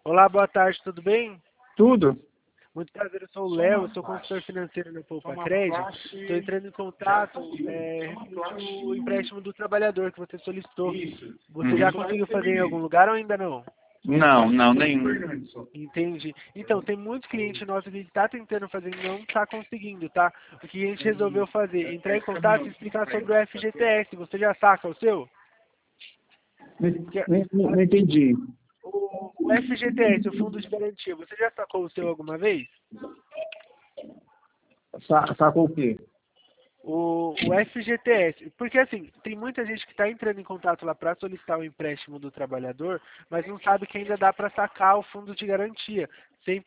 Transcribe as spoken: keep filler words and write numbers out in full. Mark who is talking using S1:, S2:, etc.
S1: Olá, boa tarde, tudo bem?
S2: Tudo?
S1: Muito prazer, eu sou o Léo, eu sou consultor financeiro na Poupa Crédito. Estou entrando em contato é, referente ao empréstimo do trabalhador que você solicitou. Você já
S2: Uhum.
S1: conseguiu fazer em algum lugar ou ainda não?
S2: Não, não, nenhum.
S1: Entendi. Então, tem muitos clientes nossos que está tentando fazer e não está conseguindo, tá? O que a gente resolveu fazer? Entrar em contato e explicar sobre o F G T S. Você já saca o seu? Porque
S2: Não, não- não entendi.
S1: o, o F G T S, o Fundo de Garantia, você já sacou o seu alguma vez?
S2: Sa- Sacou o quê?
S1: O, o F G T S, porque assim, tem muita gente que está entrando em contato lá para solicitar o empréstimo do trabalhar, mas não sabe que ainda dá para sacar o fundo de garantia, sem